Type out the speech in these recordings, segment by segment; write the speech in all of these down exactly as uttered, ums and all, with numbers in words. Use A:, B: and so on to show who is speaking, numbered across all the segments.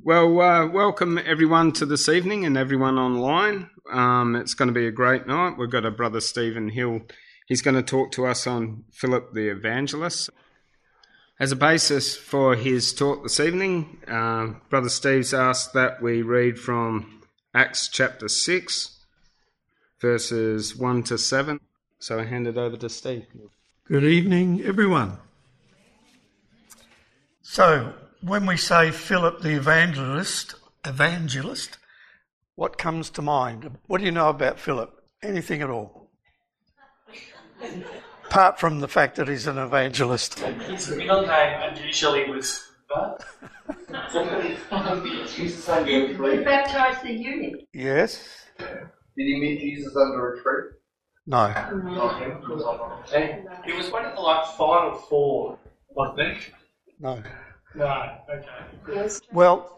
A: Well, uh, welcome everyone to this evening and everyone online. Um, it's going to be a great night. We've got a brother Stephen Hill. He's going to talk to us on Philip the Evangelist. As a basis for his talk this evening, uh, Brother Steve's asked that we read from Acts chapter six, verses one to seven. So I hand it over to Steve.
B: Good evening, everyone. So, when we say Philip the Evangelist, evangelist, what comes to mind? What do you know about Philip? Anything at all? Apart from the fact that he's an evangelist.
C: His middle name unusually was Bud.
D: Jesus under a
E: He
D: tree.
E: baptised the eunuch.
B: Yes?
D: Did he meet Jesus under a tree?
B: No.
C: Not him, because I'm not saying. He was one of the like five or four, wasn't he?
B: No.
C: No, okay.
E: Yes.
B: Well,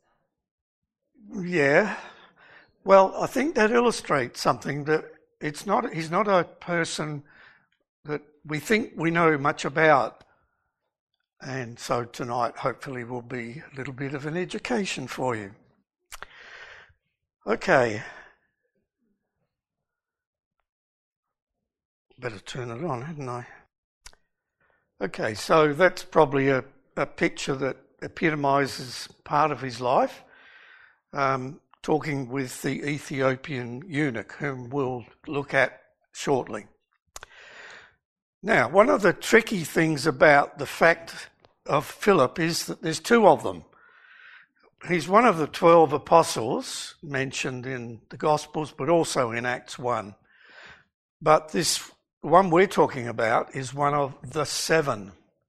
B: yeah. Well, I think that illustrates something that it's not. He's not a person that we think we know much about. And so tonight, hopefully, will be a little bit of an education for you. Okay. Better turn it on, hadn't I? Okay, so that's probably a, a picture that epitomises part of his life, um, talking with the Ethiopian eunuch, whom we'll look at shortly. Now, one of the tricky things about the fact of Philip is that there's two of them. He's one of the twelve apostles mentioned in the Gospels, but also in Acts one. But this one we're talking about is one of the seven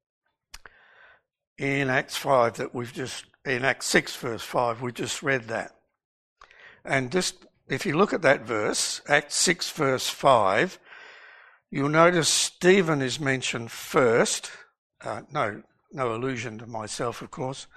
B: in Acts five that we've just, in Acts six verse five, we just read that. And just, if you look at that verse, Acts six verse five, you'll notice Stephen is mentioned first. Uh, no, no allusion to myself, of course.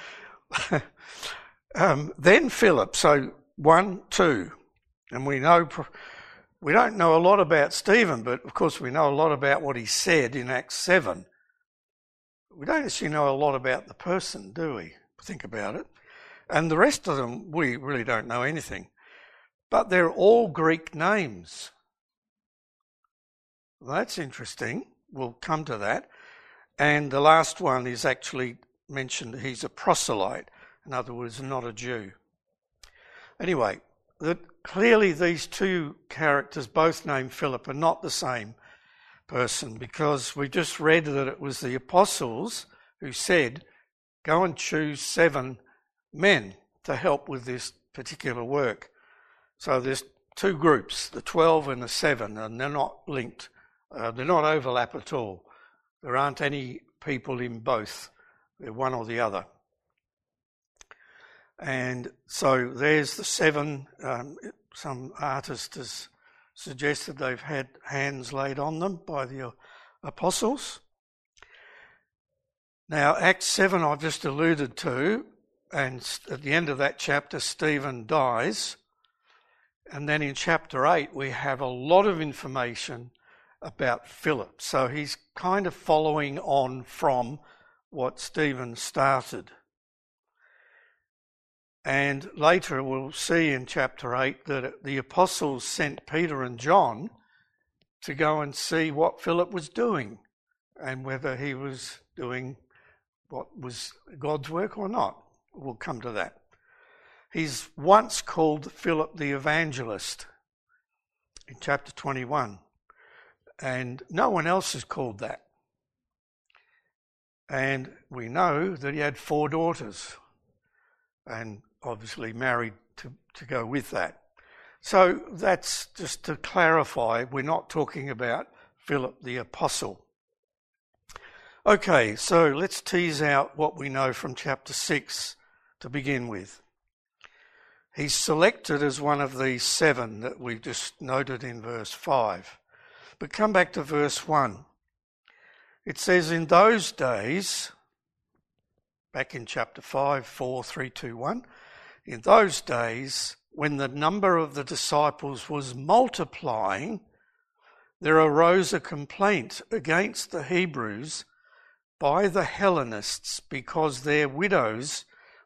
B: um, then Philip, so one, two, and we know... We don't know a lot about Stephen, but of course we know a lot about what he said in Acts seven. We don't actually know a lot about the person, do we? Think about it. And the rest of them, we really don't know anything. But they're all Greek names. Well, that's interesting. We'll come to that. And the last one is actually mentioned, he's a proselyte. In other words, not a Jew. Anyway, that clearly these two characters, both named Philip, are not the same person, because we just read that it was the apostles who said, go and choose seven men to help with this particular work. So there's two groups, the twelve and the seven, and they're not linked. Uh, they're not overlap at all. There aren't any people in both. They're one or the other. And so there's the seven. Um, some artist has suggested they've had hands laid on them by the apostles. Now, Acts seven I've just alluded to, and at the end of that chapter, Stephen dies. And then in chapter eight, we have a lot of information about Philip. So he's kind of following on from what Stephen started. And later we'll see in chapter eight that the apostles sent Peter and John to go and see what Philip was doing and whether he was doing what was God's work or not. We'll come to that. He's once called Philip the Evangelist in chapter twenty-one, and no one else is called that. And we know that he had four daughters, and obviously married to, to go with that. So that's just to clarify, we're not talking about Philip the Apostle. Okay, so let's tease out what we know from chapter six to begin with. He's selected as one of these seven that we've just noted in verse five. But come back to verse one. It says, in those days, back in chapter five, four, three, two, one, in those days, when the number of the disciples was multiplying, there arose a complaint against the Hebrews by the Hellenists because their widows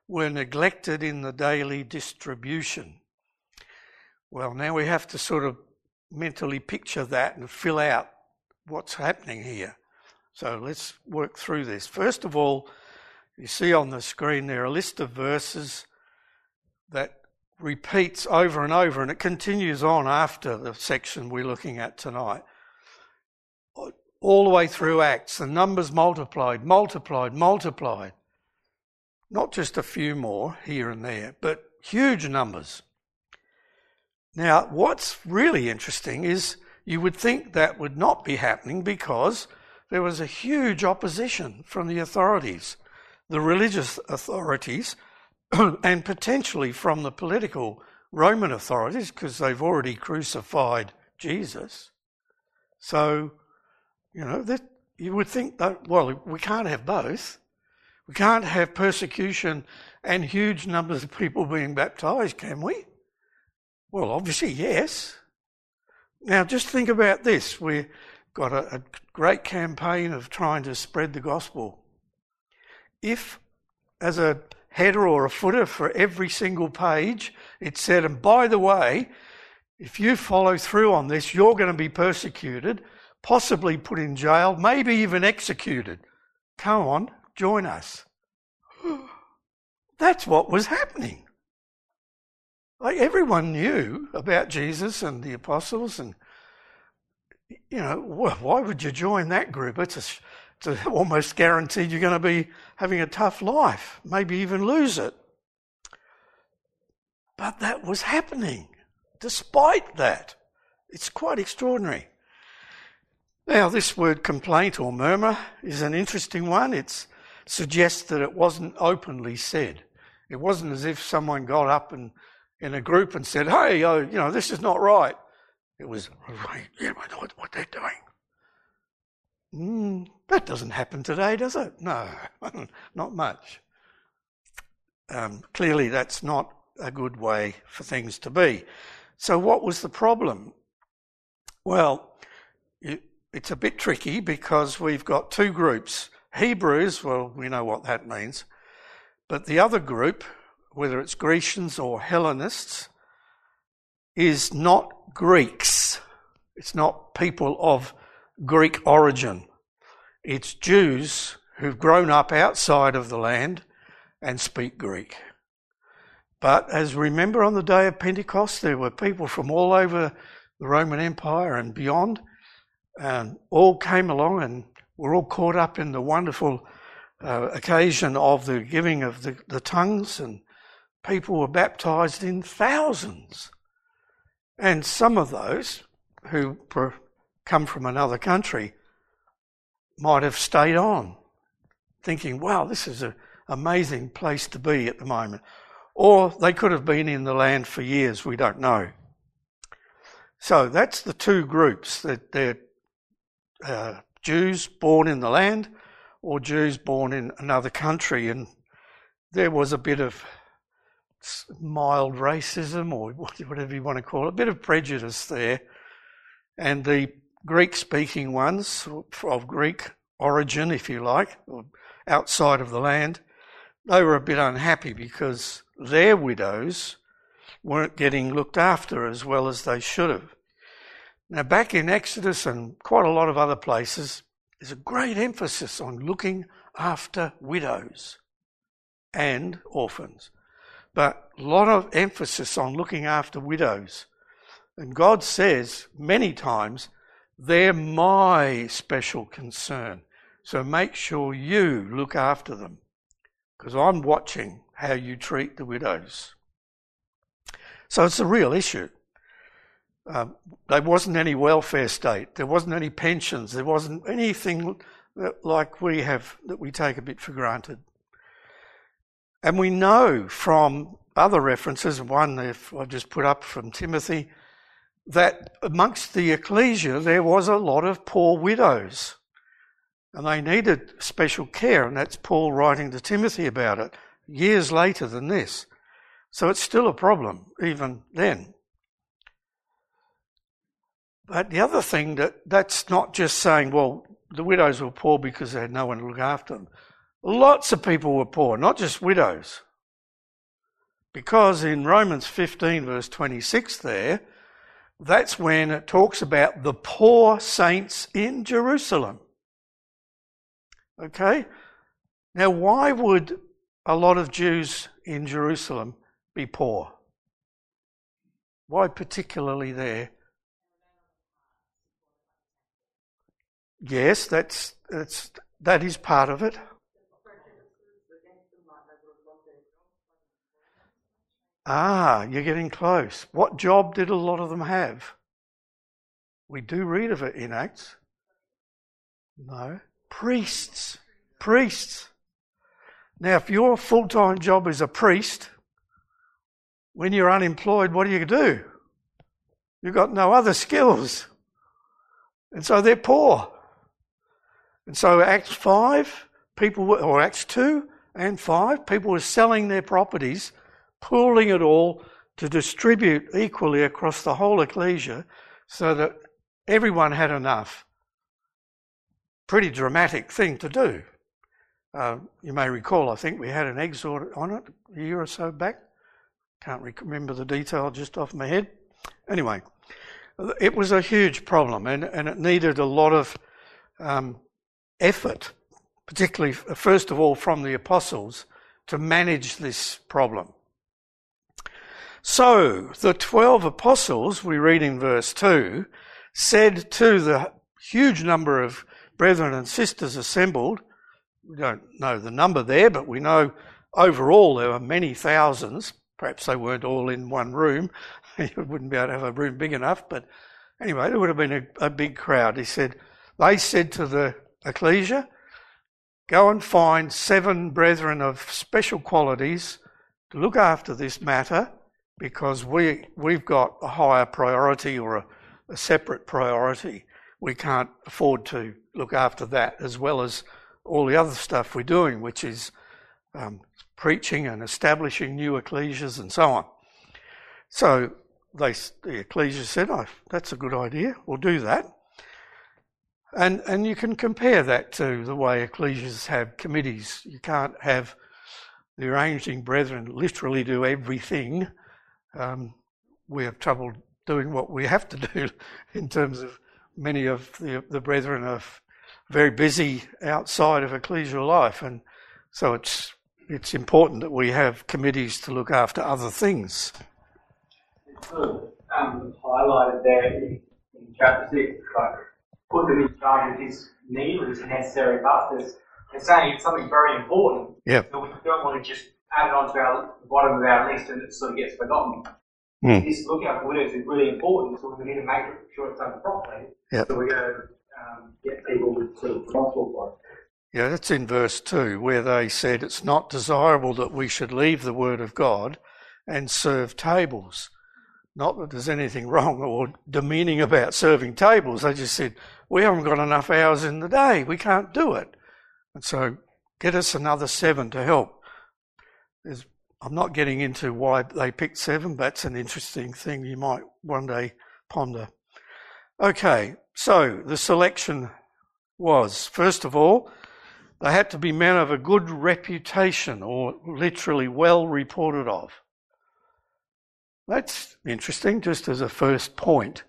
B: were neglected in the daily distribution. Well, now we have to sort of mentally picture that and fill out what's happening here. So let's work through this. First of all, you see on the screen there a list of verses that repeats over and over, and it continues on after the section we're looking at tonight. All the way through Acts, the numbers multiplied, multiplied, multiplied. Not just a few more here and there, but huge numbers. Now, what's really interesting is you would think that would not be happening because there was a huge opposition from the authorities, the religious authorities, and potentially from the political Roman authorities, because they've already crucified Jesus. So, you know, that you would think that, well, we can't have both. We can't have persecution and huge numbers of people being baptised, can we? Well, obviously, yes. Now, just think about this. We've got a, a great campaign of trying to spread the gospel. If, as a header or a footer for every single page, it said, and by the way, if you follow through on this, you're going to be persecuted, possibly put in jail, maybe even executed. Come on, join us. That's what was happening. Like, everyone knew about Jesus and the apostles, and, you know, why would you join that group? It's, a, it's a almost guaranteed you're going to be having a tough life, maybe even lose it. But that was happening. Despite that, it's quite extraordinary. Now, this word complaint or murmur is an interesting one. It suggests that it wasn't openly said. It wasn't as if someone got up and in a group and said, hey, oh, you know, this is not right. It was, right, yeah, I know what they're doing. Mm, that doesn't happen today, does it? No, not much. Um, clearly, that's not a good way for things to be. So what was the problem? Well, it, it's a bit tricky because we've got two groups. Hebrews, well, we know what that means. But the other group, whether it's Grecians or Hellenists, is not Greeks. It's not people of Greek origin. It's Jews who've grown up outside of the land and speak Greek. But as remember on the day of Pentecost, there were people from all over the Roman Empire and beyond, and all came along and were all caught up in the wonderful uh, occasion of the giving of the, the tongues, and people were baptised in thousands. And some of those who come from another country might have stayed on, thinking, wow, this is an amazing place to be at the moment. Or they could have been in the land for years, we don't know. So that's the two groups, that they're uh, Jews born in the land or Jews born in another country. And there was a bit of mild racism, or whatever you want to call it, a bit of prejudice there. And the Greek-speaking ones, of Greek origin, if you like, or outside of the land, they were a bit unhappy because their widows weren't getting looked after as well as they should have. Now, back in Exodus and quite a lot of other places, there's a great emphasis on looking after widows and orphans, but a lot of emphasis on looking after widows. And God says many times, they're my special concern. So make sure you look after them, because I'm watching how you treat the widows. So it's a real issue. Um, there wasn't any welfare state. There wasn't any pensions. There wasn't anything that, like we have, that we take a bit for granted. And we know from other references, one I've just put up from Timothy, that amongst the ecclesia there was a lot of poor widows. And they needed special care, and that's Paul writing to Timothy about it years later than this. So it's still a problem, even then. But the other thing, that that's not just saying, well, the widows were poor because they had no one to look after them. Lots of people were poor, not just widows. Because in Romans fifteen verse twenty-six there, that's when it talks about the poor saints in Jerusalem. Okay? Now why would a lot of Jews in Jerusalem be poor? Why particularly there? Yes, that's that's that is part of it. Ah, you're getting close. What job did a lot of them have? We do read of it in Acts. No. Priests. Priests. Now, if your full-time job is a priest, when you're unemployed, what do you do? You've got no other skills. And so they're poor. And so Acts five, people were, or Acts two and five, people were selling their properties, pooling it all to distribute equally across the whole ecclesia so that everyone had enough. Pretty dramatic thing to do. Uh, you may recall, I think we had an exhort on it a year or so back. Can't remember the detail just off my head. Anyway, it was a huge problem and, and it needed a lot of um, effort, particularly, first of all, from the apostles to manage this problem. So the twelve apostles, we read in verse two, said to the huge number of brethren and sisters assembled, we don't know the number there, but we know overall there were many thousands. Perhaps they weren't all in one room. You wouldn't be able to have a room big enough, but anyway, there would have been a, a big crowd. He said, they said to the ecclesia, go and find seven brethren of special qualities to look after this matter, because we, we've got a higher priority or a, a separate priority. We can't afford to look after that as well as all the other stuff we're doing, which is um, preaching and establishing new ecclesias and so on. So they, the ecclesia said, oh, that's a good idea, we'll do that. And and you can compare that to the way ecclesias have committees. You can't have the arranging brethren literally do everything. Um, we have trouble doing what we have to do in terms of many of the, the brethren are very busy outside of ecclesial life, and so it's it's important that we have committees to look after other things.
E: It's sort of um, highlighted there in, in chapter six, like put them in charge of this need or this necessary task. There's, they're saying it's something very important.
B: Yeah.
E: So we don't want to just add it onto our the bottom of our list and it sort of gets forgotten.
B: Mm.
E: This looking after widows is really important, so we need to make sure it's done properly.
B: Yep.
E: So we're going to um, get people sort of responsible for it.
B: Yeah, that's in verse two, where they said it's not desirable that we should leave the word of God and serve tables. Not that there's anything wrong or demeaning about serving tables. They just said, we haven't got enough hours in the day. We can't do it. And so get us another seven to help. There's, I'm not getting into why they picked seven. That's an interesting thing you might one day ponder. Okay, so the selection was, first of all, they had to be men of a good reputation, or literally well reported of. That's interesting, just as a first point.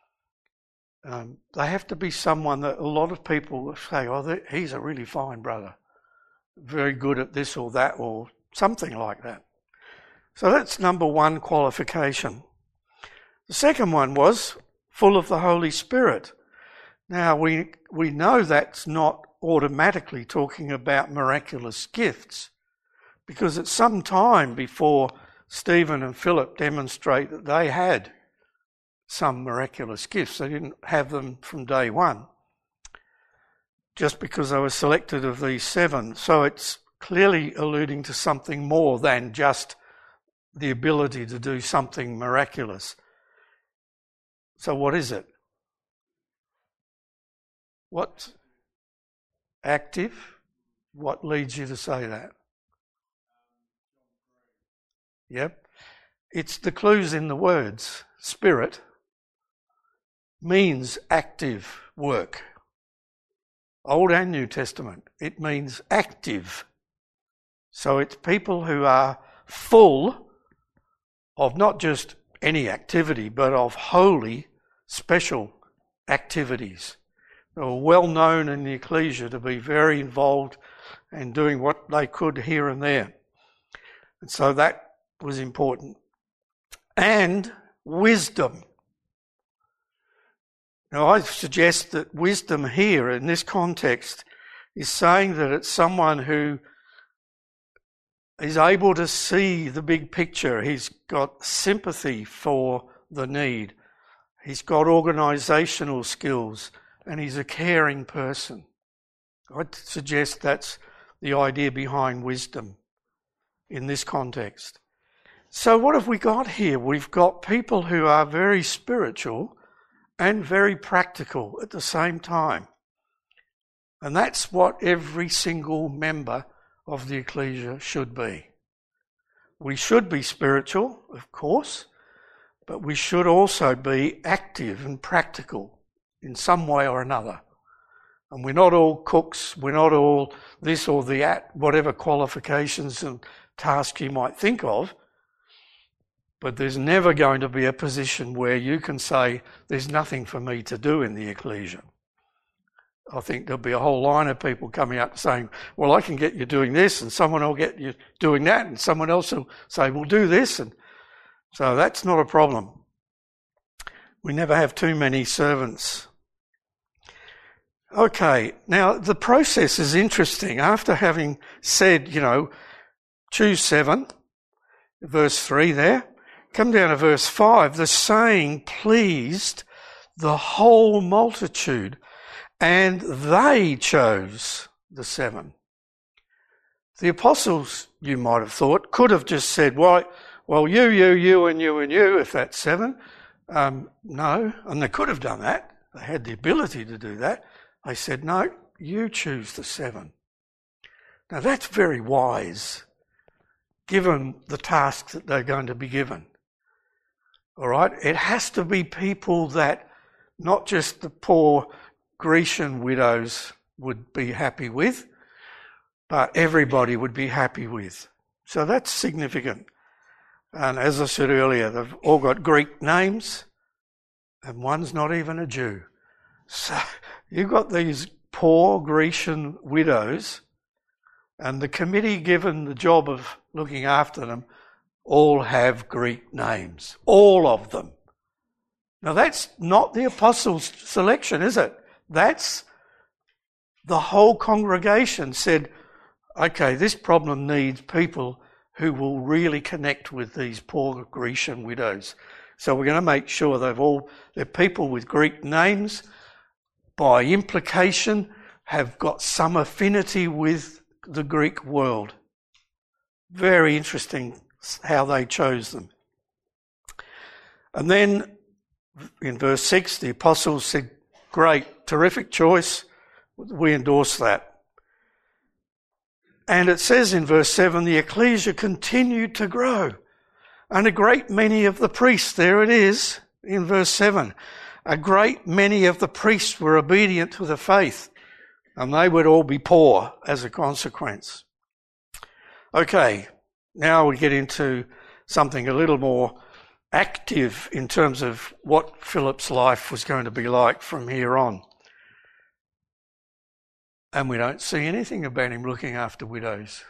B: Um, they have to be someone that a lot of people say, oh, he's a really fine brother, very good at this or that or something like that. So that's number one qualification. The second one was full of the Holy Spirit. Now, we we know that's not automatically talking about miraculous gifts, because it's some time before Stephen and Philip demonstrate that they had some miraculous gifts. They didn't have them from day one, just because they were selected of these seven. So it's clearly alluding to something more than just the ability to do something miraculous. So what is it? What's active? What leads you to say that? Yep. It's the clues in the words. Spirit means active work. Old and New Testament. It means active. So it's people who are full of not just any activity, but of holy, special activities. They were well known in the ecclesia to be very involved and doing what they could here and there. And so that was important. And wisdom. Now I suggest that wisdom here in this context is saying that it's someone who is able to see the big picture. He's got sympathy for the need. He's got organisational skills, and he's a caring person. I'd suggest that's the idea behind wisdom in this context. So what have we got here? We've got people who are very spiritual and very practical at the same time. And that's what every single member of the ecclesia should be. We should be spiritual, of course, but we should also be active and practical in some way or another. And we're not all cooks, we're not all this or that, whatever qualifications and tasks you might think of, but there's never going to be a position where you can say, there's nothing for me to do in the ecclesia. I think there'll be a whole line of people coming up saying, well, I can get you doing this, and someone will get you doing that, and someone else will say, we'll do this. And so that's not a problem. We never have too many servants. Okay, now the process is interesting. After having said, you know, choose seven, verse three there, come down to verse five, the saying pleased the whole multitude, and they chose the seven. The apostles, you might have thought, could have just said, well, well you, you, you, and you, and you, if that's seven. Um, no, and they could have done that. They had the ability to do that. They said, no, you choose the seven. Now that's very wise, given the task that they're going to be given. All right? It has to be people that not just the poor Grecian widows would be happy with, but everybody would be happy with. So that's significant. And as I said earlier, they've all got Greek names, and one's not even a Jew. So you've got these poor Grecian widows, and the committee given the job of looking after them all have Greek names. All of them. Now that's not the apostles' selection, is it? That's the whole congregation said, okay, this problem needs people who will really connect with these poor Grecian widows. So we're going to make sure they've all, they're people with Greek names, by implication have got some affinity with the Greek world. Very interesting how they chose them. And then in verse six, the apostles said, great, terrific choice, we endorse that. And it says in verse seven, the ecclesia continued to grow. And a great many of the priests, there it is, in verse seven, a great many of the priests were obedient to the faith, and they would all be poor as a consequence. Okay, now we get into something a little more active in terms of what Philip's life was going to be like from here on. And we don't see anything about him looking after widows.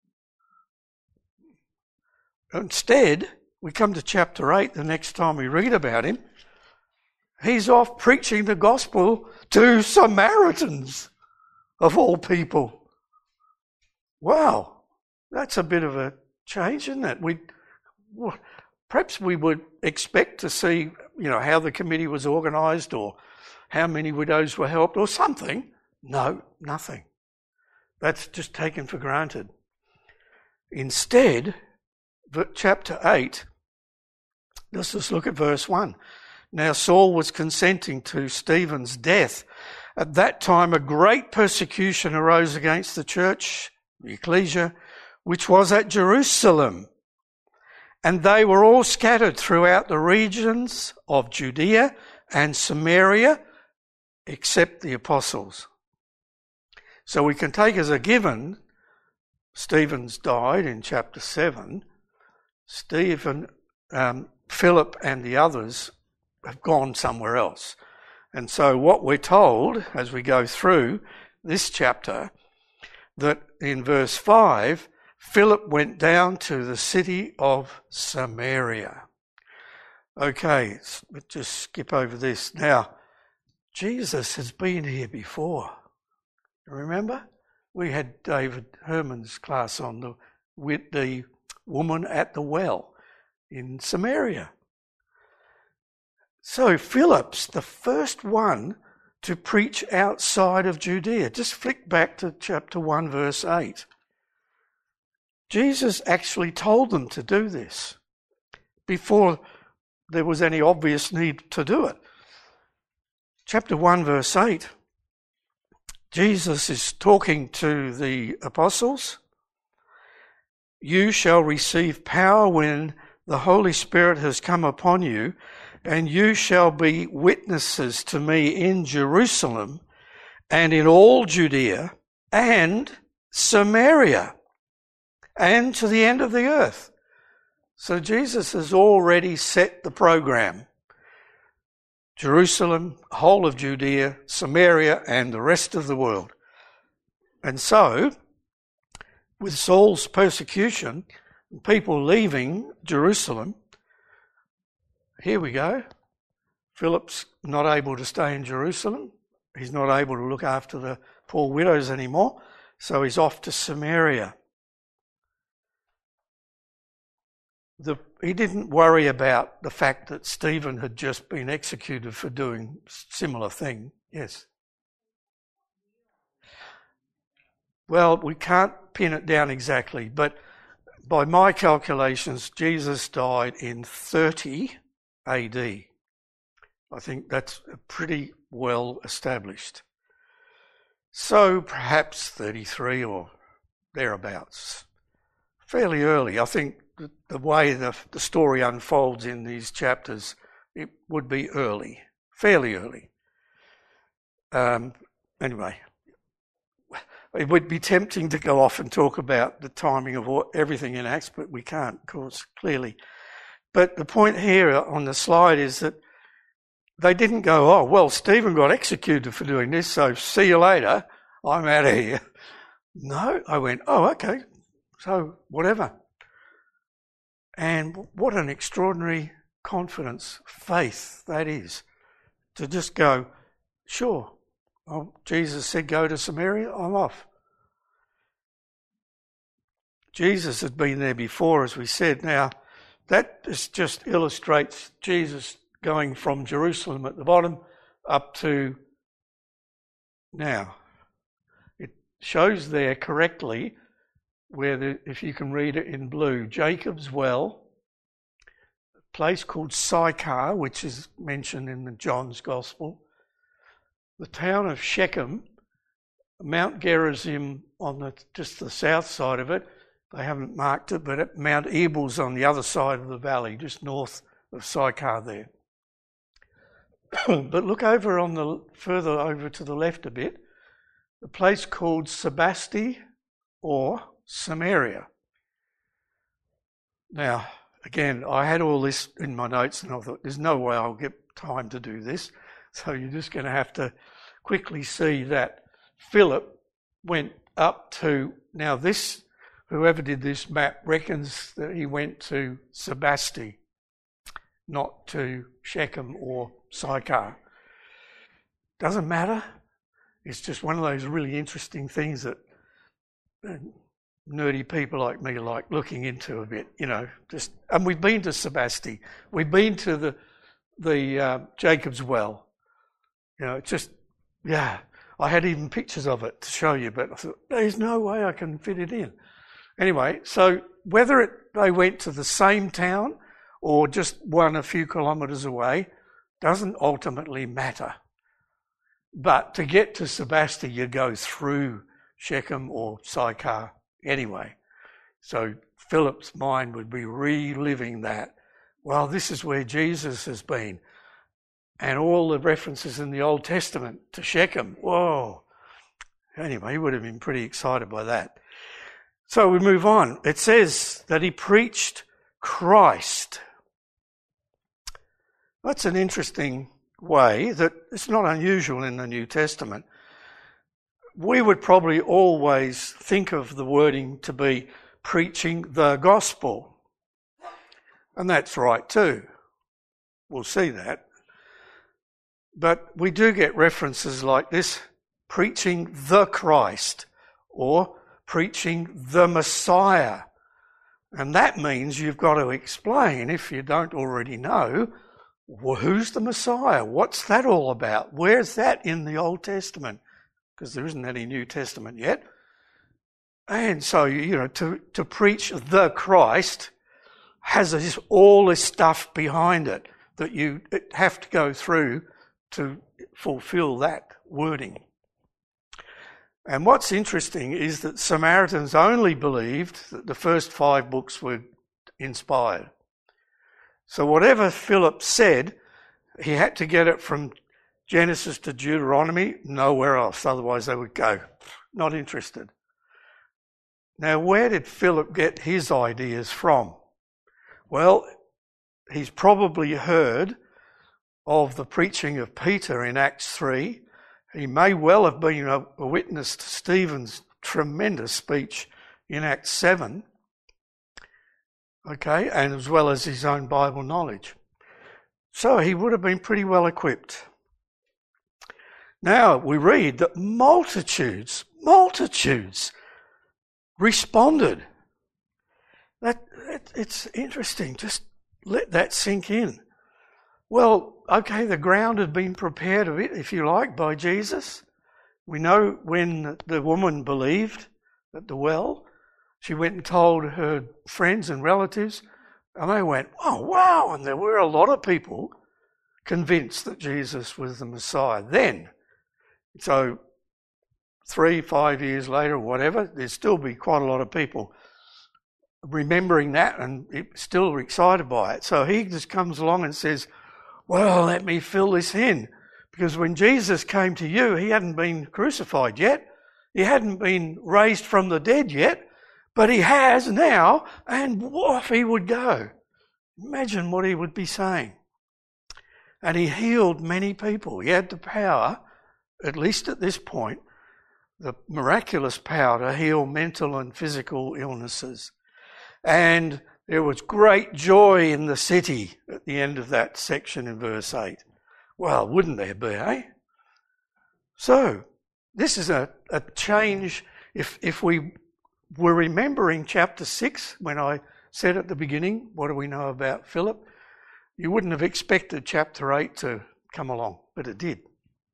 B: Instead, we come to chapter eight, the next time we read about him, he's off preaching the gospel to Samaritans, of all people. Wow, that's a bit of a change, isn't it? We, perhaps we would expect to see, you know, how the committee was organised or how many widows were helped or something. No, nothing. That's just taken for granted. Instead, chapter eight, let's just look at verse one. Now Saul was consenting to Stephen's death. At that time a great persecution arose against the church, the ecclesia, which was at Jerusalem. And they were all scattered throughout the regions of Judea and Samaria, except the apostles. So we can take as a given, Stephen's died in chapter seven. Stephen um, Philip and the others have gone somewhere else. And so what we're told as we go through this chapter, that in verse five, Philip went down to the city of Samaria. Okay, let's just skip over this. Now, Jesus has been here before. Remember? We had David Herman's class on the, with the woman at the well in Samaria. So Philip's the first one to preach outside of Judea. Just flick back to chapter one, verse eight. Jesus actually told them to do this before there was any obvious need to do it. Chapter one, verse eight, Jesus is talking to the apostles. You shall receive power when the Holy Spirit has come upon you, and you shall be witnesses to me in Jerusalem and in all Judea and Samaria and to the end of the earth. So Jesus has already set the program. Jerusalem, whole of Judea, Samaria, and the rest of the world. And so, with Saul's persecution, people leaving Jerusalem, here we go. Philip's not able to stay in Jerusalem. He's not able to look after the poor widows anymore, so he's off to Samaria. The, he didn't worry about the fact that Stephen had just been executed for doing similar thing. Yes. Well, we can't pin it down exactly, but by my calculations, Jesus died in thirty A D. I think that's pretty well established. So perhaps thirty-three or thereabouts. Fairly early. I think the, the way the, the story unfolds in these chapters, it would be early, fairly early. Um, anyway, it would be tempting to go off and talk about the timing of all, everything in Acts, but we can't, of course, clearly. But the point here on the slide is that they didn't go, oh, well, Stephen got executed for doing this, so see you later, I'm out of here. No, I went, oh, okay, so whatever. And what an extraordinary confidence, faith that is, to just go, sure, oh, Jesus said go to Samaria, I'm off. Jesus had been there before, as we said. Now, that just illustrates Jesus going from Jerusalem at the bottom up to now. It shows there correctly where, the, if you can read it in blue, Jacob's Well, a place called Sychar, which is mentioned in the John's Gospel, the town of Shechem, Mount Gerizim on the just the south side of it. They haven't marked it, but at Mount Ebal's on the other side of the valley, just north of Sychar there. But look over on the further over to the left a bit, a place called Sebasti or Samaria. Now, again, I had all this in my notes and I thought, there's no way I'll get time to do this. So you're just going to have to quickly see that Philip went up to, now this, whoever did this map reckons that he went to Sebasti, not to Shechem or Sychar. Doesn't matter. It's just one of those really interesting things that nerdy people like me like looking into a bit, you know. Just and we've been to Sebasti. We've been to the the uh, Jacob's Well. You know, it's just, yeah. I had even pictures of it to show you, but I thought, there's no way I can fit it in. Anyway, so whether it, they went to the same town or just one a few kilometres away doesn't ultimately matter. But to get to Sebasti, you go through Shechem or Sychar anyway. So Philip's mind would be reliving that. Well, this is where Jesus has been. And all the references in the Old Testament to Shechem. Whoa. Anyway, he would have been pretty excited by that. So we move on. It says that he preached Christ. That's an interesting way that it's not unusual in the New Testament. We would probably always think of the wording to be preaching the gospel. And that's right too. We'll see that. But we do get references like this, preaching the Christ or preaching the Messiah. And that means you've got to explain, if you don't already know, well, who's the Messiah? What's that all about? Where's that in the Old Testament? Because there isn't any New Testament yet. And so, you know, to, to preach the Christ has this, all this stuff behind it that you have to go through to fulfill that wording. And what's interesting is that Samaritans only believed that the first five books were inspired. So whatever Philip said, he had to get it from Genesis to Deuteronomy, nowhere else, otherwise they would go, not interested. Now, where did Philip get his ideas from? Well, he's probably heard of the preaching of Peter in Acts three. He may well have been a, a witness to Stephen's tremendous speech in Acts seven, okay, and as well as his own Bible knowledge. So he would have been pretty well equipped. Now we read that multitudes, multitudes responded. That, that it's interesting. Just let that sink in. Well, okay, the ground had been prepared a bit, if you like, by Jesus. We know when the woman believed at the well, she went and told her friends and relatives, and they went, oh, wow, and there were a lot of people convinced that Jesus was the Messiah then. So three, five years later, or whatever, there'd still be quite a lot of people remembering that and still excited by it. So he just comes along and says, well, let me fill this in. Because when Jesus came to you, he hadn't been crucified yet. He hadn't been raised from the dead yet. But he has now, and off he would go. Imagine what he would be saying. And he healed many people. He had the power, at least at this point, the miraculous power to heal mental and physical illnesses. And there was great joy in the city at the end of that section in verse eight. Well, wouldn't there be, eh? So, this is a, a change. If, if we were remembering chapter six, when I said at the beginning, what do we know about Philip? You wouldn't have expected chapter eight to come along, but it did.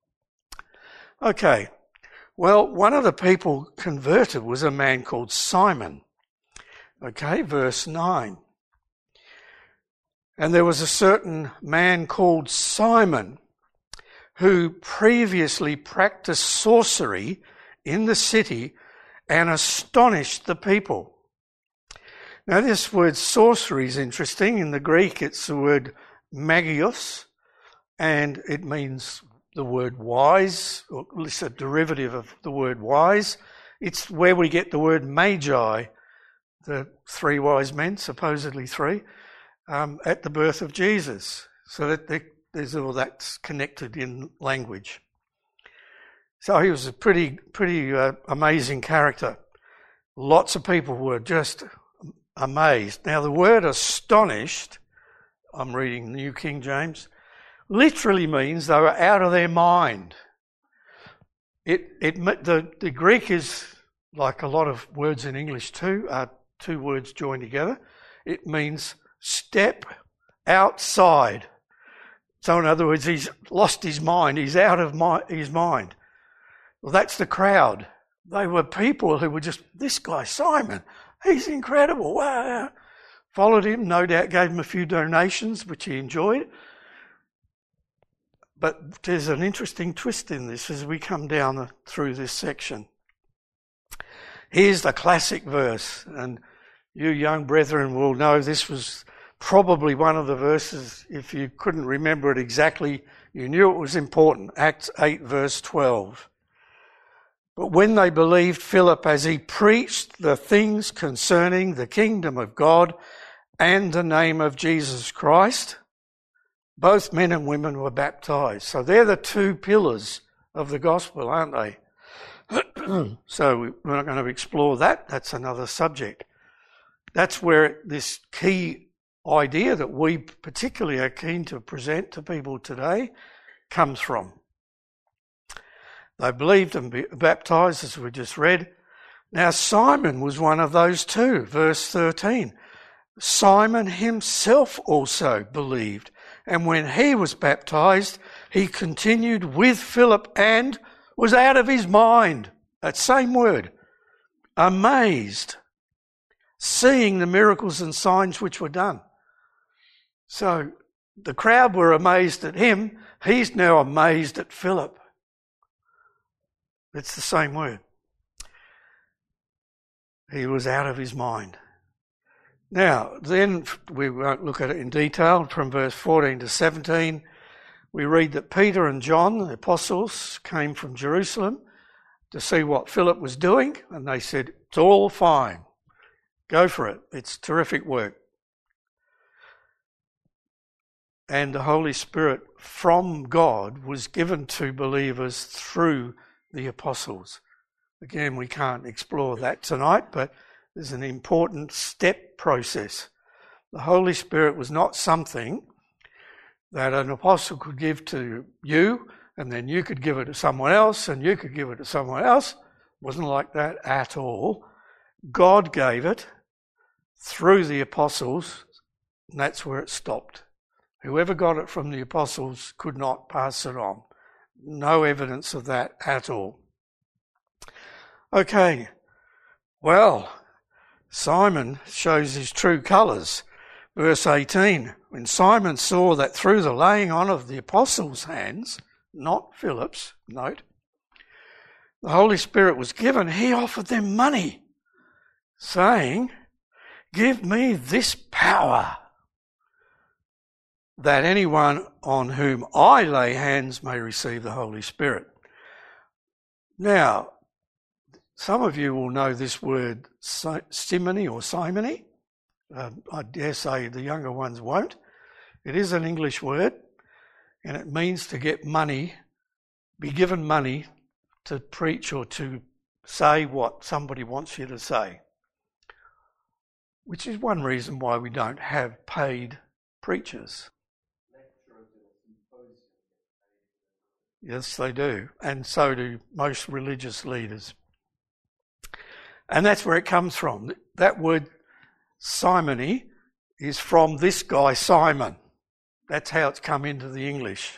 B: Okay, well, one of the people converted was a man called Simon. Okay, verse nine. And there was a certain man called Simon who previously practiced sorcery in the city and astonished the people. Now this word sorcery is interesting. In the Greek it's the word magios, and it means the word wise, or it's a derivative of the word wise. It's where we get the word magi, the three wise men, supposedly three, um, at the birth of Jesus. So that they, there's all that's connected in language. So he was a pretty, pretty uh, amazing character. Lots of people were just amazed. Now the word astonished, I'm reading New King James, literally means they were out of their mind. It, it, the, the Greek is, like a lot of words in English too, are two words joined together. It means step outside. So in other words, he's lost his mind. He's out of my, his mind. Well, that's the crowd. They were people who were just, this guy Simon, he's incredible. Wow. Followed him, no doubt gave him a few donations, which he enjoyed. But there's an interesting twist in this as we come down the, through this section. Here's the classic verse, and you young brethren will know this was probably one of the verses, if you couldn't remember it exactly, you knew it was important. Acts eight verse twelve. But when they believed Philip as he preached the things concerning the kingdom of God and the name of Jesus Christ, Both men and women were baptized. So they're the two pillars of the gospel, aren't they? So we're not going to explore that. That's another subject. That's where this key idea that we particularly are keen to present to people today comes from. They believed and be baptized, as we just read. Now Simon was one of those two, verse thirteen. Simon himself also believed, and when he was baptized, he continued with Philip and was out of his mind. That same word, amazed, seeing the miracles and signs which were done. So the crowd were amazed at him. He's now amazed at Philip. It's the same word. He was out of his mind. Now, then we won't look at it in detail. From verse fourteen to seventeen, we read that Peter and John, the apostles, came from Jerusalem to see what Philip was doing, and they said, it's all fine. Go for it. It's terrific work. And the Holy Spirit from God was given to believers through the apostles. Again, we can't explore that tonight, but there's an important step process. The Holy Spirit was not something that an apostle could give to you, and then you could give it to someone else, and you could give it to someone else. It wasn't like that at all. God gave it through the apostles, and that's where it stopped. Whoever got it from the apostles could not pass it on. No evidence of that at all. Okay, well, Simon shows his true colours. Verse eighteen, when Simon saw that through the laying on of the apostles' hands, not Philip's, note, the Holy Spirit was given, he offered them money, saying, give me this power, that anyone on whom I lay hands may receive the Holy Spirit. Now, some of you will know this word simony or simony. Uh, I dare say the younger ones won't. It is an English word, and it means to get money, be given money to preach or to say what somebody wants you to say, which is one reason why we don't have paid preachers. Yes, they do, and so do most religious leaders. And that's where it comes from. That word simony is from this guy Simon. That's how it's come into the English.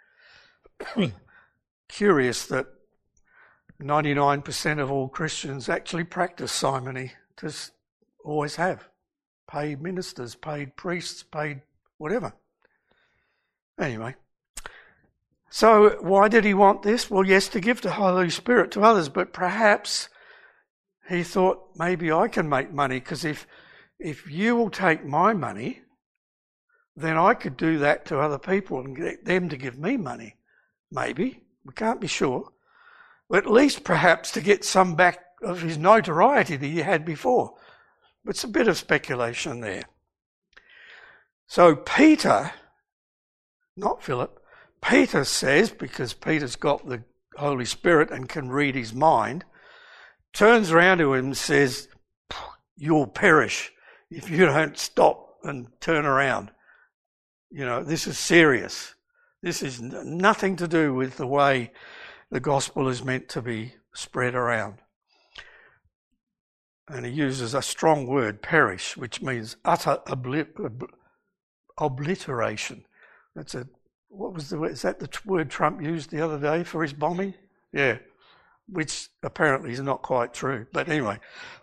B: Curious that ninety-nine percent of all Christians actually practice simony. Just always have. Paid ministers, paid priests, paid whatever. Anyway. So why did he want this? Well, yes, to give the Holy Spirit to others, but perhaps he thought, maybe I can make money, because if if you will take my money, then I could do that to other people and get them to give me money. Maybe. We can't be sure. But at least perhaps to get some back of his notoriety that he had before. But it's a bit of speculation there. So Peter, not Philip, Peter says, because Peter's got the Holy Spirit and can read his mind, turns around to him and says, you'll perish if you don't stop and turn around. You know, this is serious. This is nothing to do with the way the gospel is meant to be spread around. And he uses a strong word, perish, which means utter obli- ob- obliteration. That's a What was the word? Is that the word Trump used the other day for his bombing? Yeah, which apparently is not quite true. But anyway.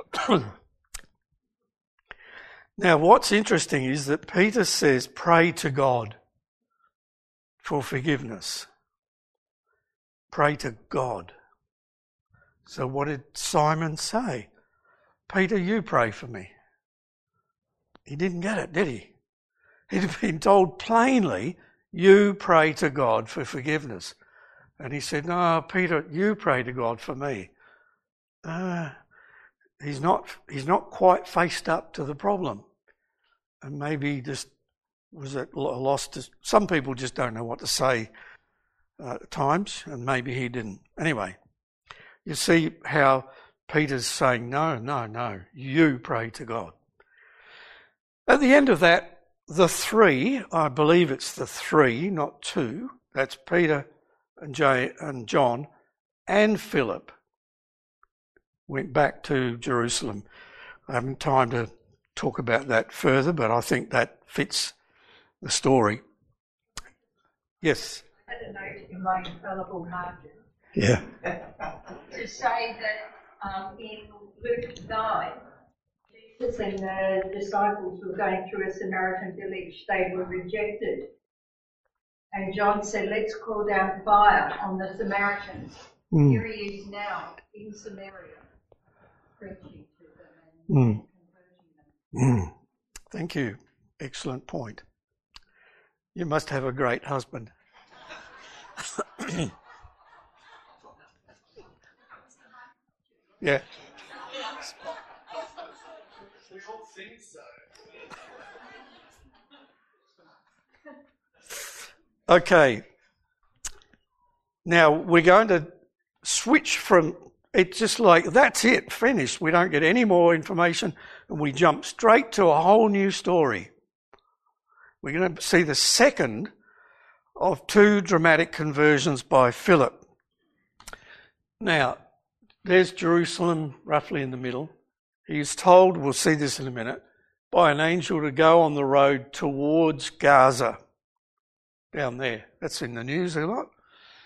B: Now, what's interesting is that Peter says, pray to God for forgiveness. Pray to God. So what did Simon say? Peter, you pray for me. He didn't get it, did he? He'd been told plainly, you pray to God for forgiveness. And he said, no, Peter, you pray to God for me. Uh, he's not, he's not quite faced up to the problem. And maybe just was at a loss to, some people just don't know what to say uh, at times, and maybe he didn't. Anyway, you see how Peter's saying, no, no, no, you pray to God. At the end of that, the three, I believe it's the three, not two, that's Peter and Jay and John and Philip, went back to Jerusalem. I haven't time to talk about that further, but I think that fits the story. Yes?
F: I had a note in my infallible margin.
B: Yeah.
F: To say that um, in Luke nine, Jesus and the disciples were going through a Samaritan village. They were rejected. And John said, let's call down fire on the Samaritans. Mm. Here he is now in Samaria, preaching to them and mm. converting them.
B: Mm. Thank you. Excellent point. You must have a great husband. Yeah.
C: We all think so.
B: Okay. Now we're going to switch from, it's just like, that's it, finished. We don't get any more information and we jump straight to a whole new story. We're going to see the second of two dramatic conversions by Philip. Now, there's Jerusalem roughly in the middle. He's told, we'll see this in a minute, by an angel to go on the road towards Gaza. Down there. That's in the news a lot.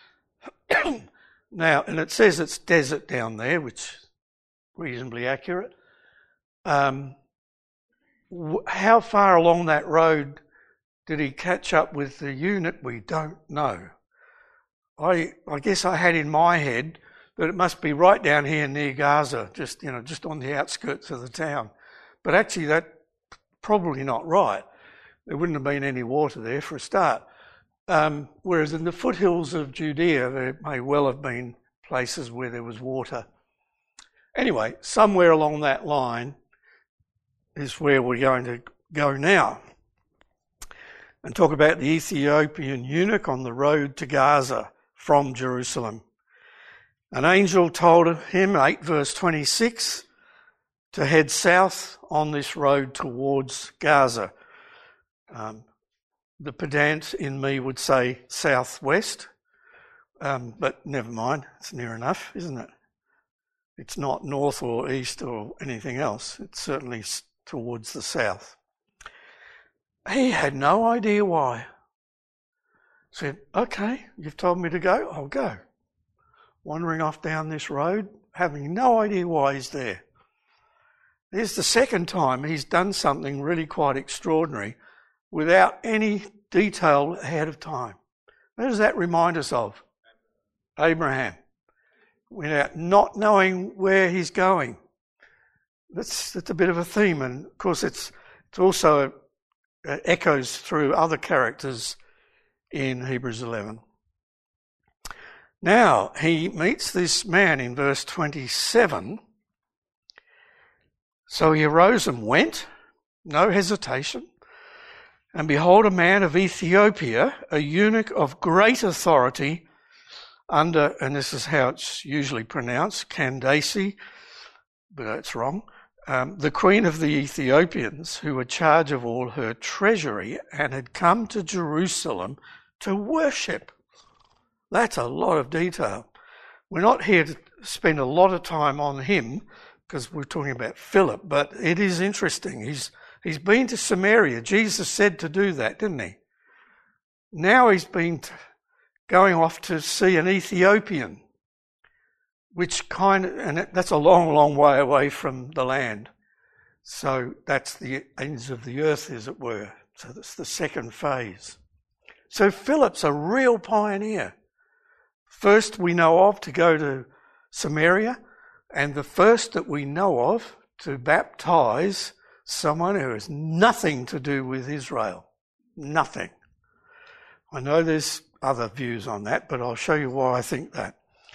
B: Now, and it says it's desert down there, which is reasonably accurate. Um, wh- how far along that road did he catch up with the unit? We don't know. I I guess I had in my head that it must be right down here near Gaza, just you know, just on the outskirts of the town. But actually, that's probably not right. There wouldn't have been any water there for a start. Um, whereas in the foothills of Judea, there may well have been places where there was water. Anyway, somewhere along that line is where we're going to go now and talk about the Ethiopian eunuch on the road to Gaza from Jerusalem. An angel told him, eight verse twenty-six, to head south on this road towards Gaza. Um, The pedant in me would say southwest, um, but never mind, it's near enough, isn't it? It's not north or east or anything else. It's certainly towards the south. He had no idea why. Said, okay, you've told me to go, I'll go. Wandering off down this road, having no idea why he's there. There's the second time he's done something really quite extraordinary without any detail ahead of time. What does that remind us of? Abraham. Without not knowing where he's going. That's, that's a bit of a theme, and of course it's, it's also uh, echoes through other characters in Hebrews eleven. Now, he meets this man in verse twenty-seven. So he arose and went, no hesitation. And behold, a man of Ethiopia, a eunuch of great authority, under, and this is how it's usually pronounced, Candace, but it's wrong, um, the queen of the Ethiopians, who were charge of all her treasury, and had come to Jerusalem to worship. That's a lot of detail. We're not here to spend a lot of time on him, because we're talking about Philip, but it is interesting. He's He's been to Samaria. Jesus said to do that, didn't he? Now he's been to, going off to see an Ethiopian, which kind of, and that's a long, long way away from the land. So that's the ends of the earth, as it were. So that's the second phase. So Philip's a real pioneer. First we know of to go to Samaria, and the first that we know of to baptize someone who has nothing to do with Israel. Nothing. I know there's other views on that, but I'll show you why I think that.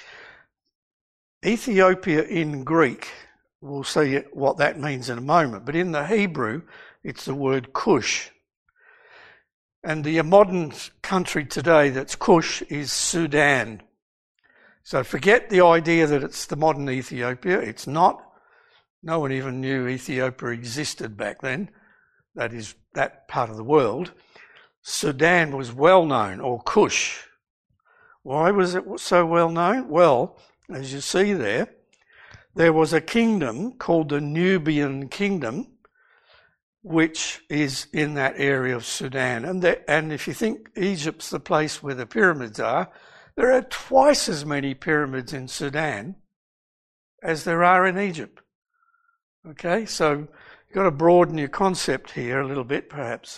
B: Ethiopia in Greek, we'll see what that means in a moment, but in the Hebrew, it's the word Cush. And the modern country today that's Kush is Sudan. So forget the idea that it's the modern Ethiopia. It's not. No one even knew Ethiopia existed back then. That is that part of the world. Sudan was well known, or Kush. Why was it so well known? Well, as you see there, there was a kingdom called the Nubian Kingdom, which is in that area of Sudan. And, there, and if you think Egypt's the place where the pyramids are, there are twice as many pyramids in Sudan as there are in Egypt. Okay, so you've got to broaden your concept here a little bit, perhaps.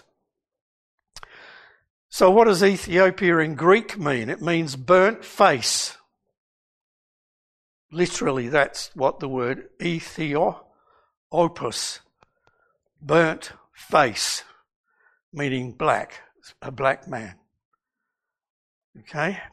B: So what does Ethiopia in Greek mean? It means burnt face. Literally, that's what the word Ethiopos, burnt face, meaning black, a black man. Okay?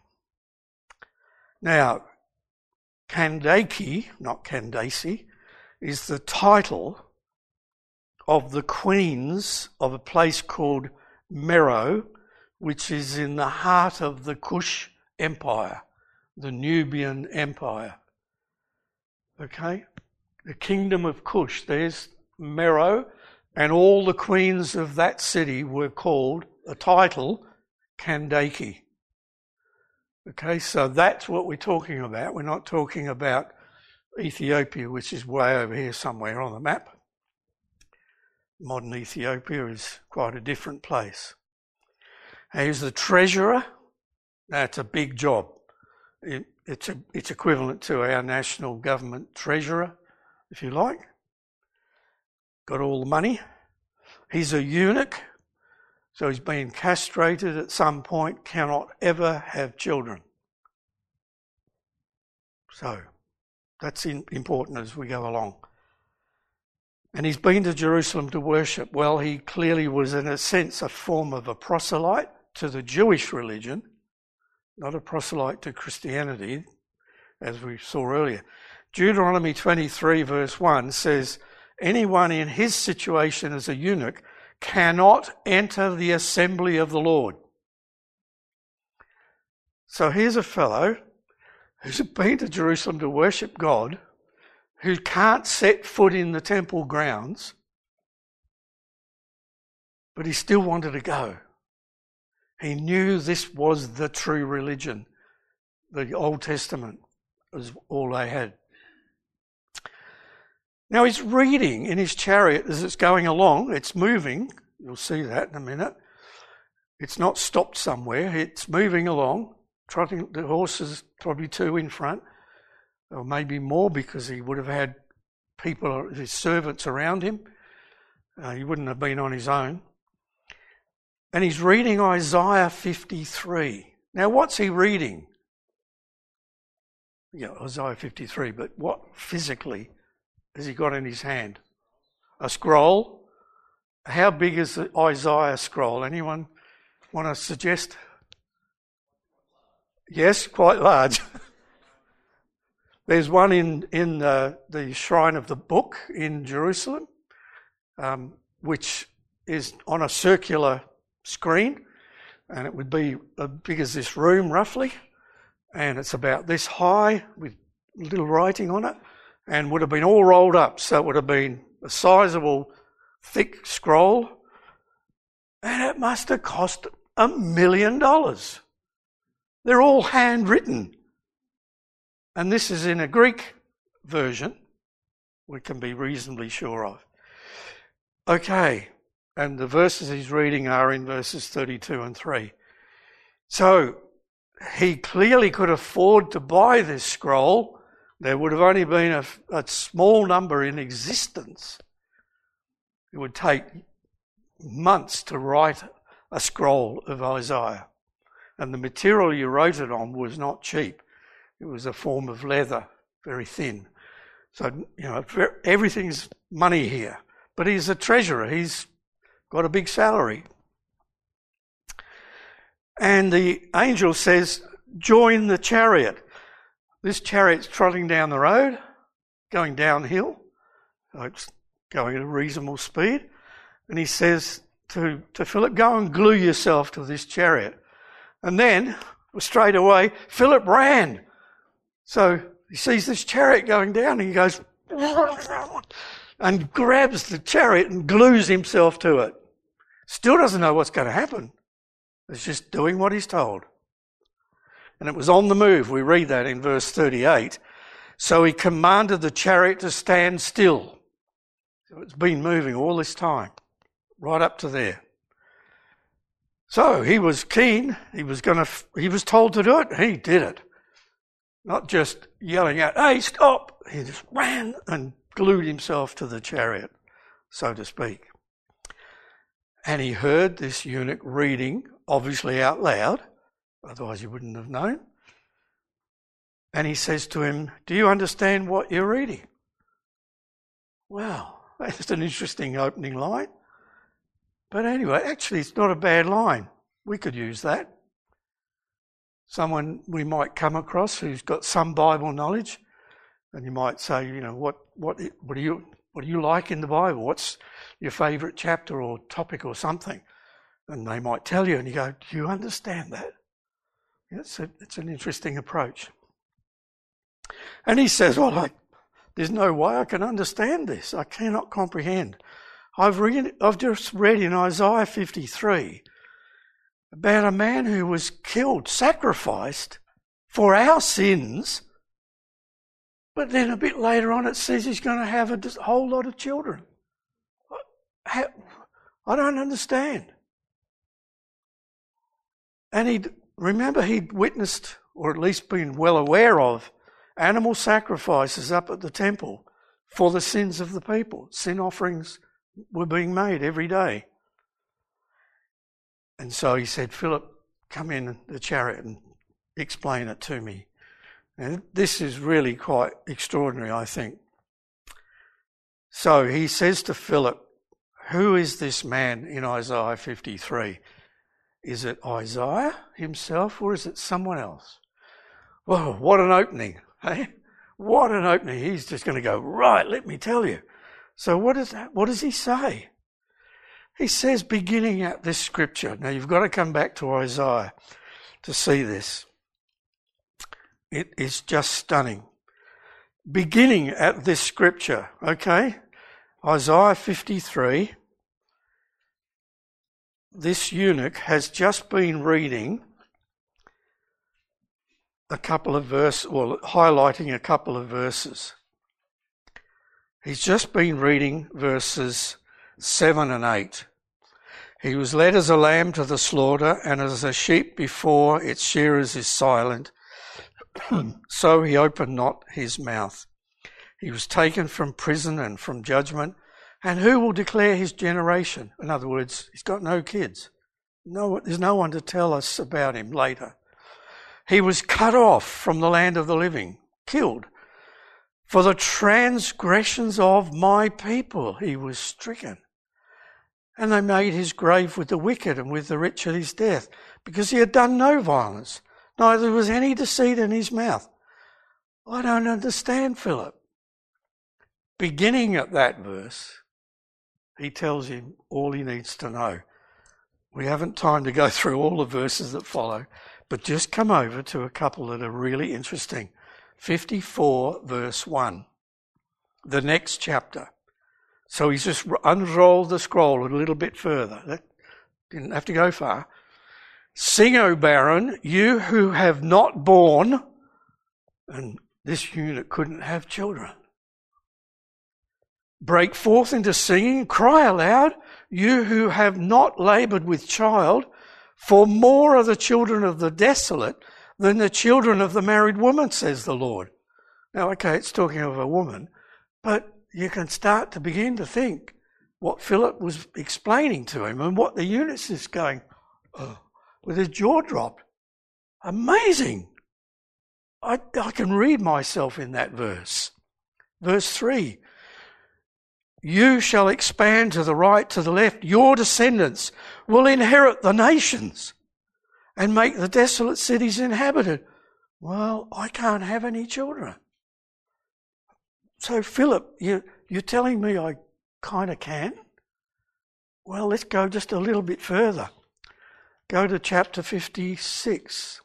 B: Now, Kandake, not Candace, is the title of the queens of a place called Meroe, which is in the heart of the Kush Empire, the Nubian Empire. Okay? The kingdom of Kush, there's Meroe, and all the queens of that city were called, a title, Kandake. Okay, so that's what we're talking about. We're not talking about Ethiopia, which is way over here somewhere on the map. Modern Ethiopia is quite a different place. Here's the treasurer. That's a big job. It, it's, a, it's equivalent to our national government treasurer, if you like. Got all the money. He's a eunuch, so he's been castrated at some point, cannot ever have children. So that's in, important as we go along. And he's been to Jerusalem to worship. Well, he clearly was, in a sense, a form of a proselyte to the Jewish religion, not a proselyte to Christianity, as we saw earlier. Deuteronomy twenty-three verse one says, anyone in his situation as a eunuch cannot enter the assembly of the Lord. So here's a fellow who's been to Jerusalem to worship God, who can't set foot in the temple grounds, but he still wanted to go. He knew this was the true religion. The Old Testament was all they had. Now he's reading in his chariot as it's going along. It's moving. You'll see that in a minute. It's not stopped somewhere. It's moving along. Trotting, the horse is probably two in front, or maybe more, because he would have had people, his servants around him. Uh, he wouldn't have been on his own. And he's reading Isaiah fifty-three. Now what's he reading? Yeah, Isaiah fifty-three, but what physically has he got in his hand? A scroll? How big is the Isaiah scroll? Anyone want to suggest? Yes, quite large. There's one in, in the, the Shrine of the Book in Jerusalem, um, which is on a circular screen, and it would be as big as this room roughly, and it's about this high with little writing on it, and would have been all rolled up, so it would have been a sizable thick scroll, and it must have cost a million dollars. They're all handwritten, and this is in a Greek version we can be reasonably sure of. Okay, and the verses he's reading are in verses thirty-two and three. So he clearly could afford to buy this scroll. There would have only been a, a small number in existence. It would take months to write a scroll of Isaiah. And the material you wrote it on was not cheap. It was a form of leather, very thin. So, you know, everything's money here. But he's a treasurer. He's got a big salary. And the angel says, join the chariot. This chariot's trotting down the road, going downhill. So it's going at a reasonable speed. And he says to, to Philip, go and glue yourself to this chariot. And then, straight away, Philip ran. So he sees this chariot going down and he goes and grabs the chariot and glues himself to it. Still doesn't know what's going to happen. He's just doing what he's told. And it was on the move. We read that in verse thirty-eight. So he commanded the chariot to stand still. So it's been moving all this time, right up to there. So he was keen. He was going to. He was told to do it. He did it. Not just yelling out, "Hey, stop!" He just ran and glued himself to the chariot, so to speak. And he heard this eunuch reading, obviously out loud, otherwise he wouldn't have known. And he says to him, "Do you understand what you're reading?" Wow, that's an interesting opening line. But anyway, actually it's not a bad line. We could use that. Someone we might come across who's got some Bible knowledge, and you might say, you know, what what what do you what do you like in the Bible? What's your favourite chapter or topic or something? And they might tell you, and you go, "Do you understand that?" It's a, it's an interesting approach. And he says, "Well, I, there's no way I can understand this. I cannot comprehend. I've read, I've just read in Isaiah fifty-three about a man who was killed, sacrificed for our sins, but then a bit later on it says he's going to have a whole lot of children. I don't understand." And he'd, remember he'd witnessed, or at least been well aware of, animal sacrifices up at the temple for the sins of the people. Sin offerings were being made every day. And so he said, "Philip, come in the chariot and explain it to me." And this is really quite extraordinary, I think. So he says to Philip, "Who is this man in Isaiah fifty-three? Is it Isaiah himself or is it someone else?" Whoa, what an opening, eh? What an opening. He's just going to go, "Right, let me tell you." So what is that? What does he say? He says, beginning at this scripture. Now you've got to come back to Isaiah to see this. It is just stunning. Beginning at this scripture, okay? Isaiah fifty-three. This eunuch has just been reading a couple of verses, well, highlighting a couple of verses. He's just been reading verses seven and eight. "He was led as a lamb to the slaughter, and as a sheep before its shearers is silent, so he opened not his mouth. He was taken from prison and from judgment, and who will declare his generation?" In other words, he's got no kids. No, there's no one to tell us about him later. "He was cut off from the land of the living," killed. "For the transgressions of my people he was stricken. And they made his grave with the wicked and with the rich at his death, because he had done no violence, neither was any deceit in his mouth." I don't understand, Philip. Beginning at that verse, he tells him all he needs to know. We haven't time to go through all the verses that follow, but just come over to a couple that are really interesting. fifty-four verse one, the next chapter. So he's just unrolled the scroll a little bit further. That didn't have to go far. "Sing, O barren, you who have not borne," and this eunuch couldn't have children. "Break forth into singing, cry aloud, you who have not laboured with child, for more are the children of the desolate than the children of the married woman, says the Lord." Now, okay, it's talking of a woman, but you can start to begin to think what Philip was explaining to him and what the eunuch is going, oh, with his jaw dropped. Amazing. I, I can read myself in that verse. Verse three. "You shall expand to the right, to the left. Your descendants will inherit the nations and make the desolate cities inhabited." Well, I can't have any children. So, Philip, you, you're telling me I kind of can? Well, let's go just a little bit further. Go to chapter fifty-six.